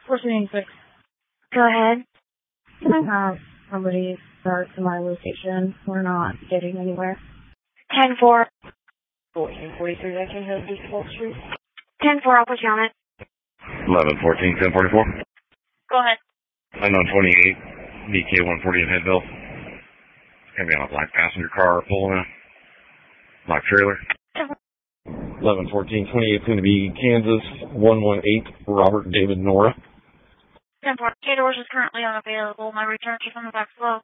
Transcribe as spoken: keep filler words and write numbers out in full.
fourteen six. Go ahead. Can I have somebody start to my location? We're not getting anywhere. ten four. fourteen forty-three, I can have this Wall Street. ten four, I'll put you on it. eleven fourteen, ten forty-four. Go ahead. Unknown twenty-eight, D K one forty in Headville. Gonna be on a black passenger car pulling a black trailer. eleven fourteen, twenty-eight is going to be Kansas one one eight, Robert David Nora. ten four. K doors is currently unavailable. My return should come back slow.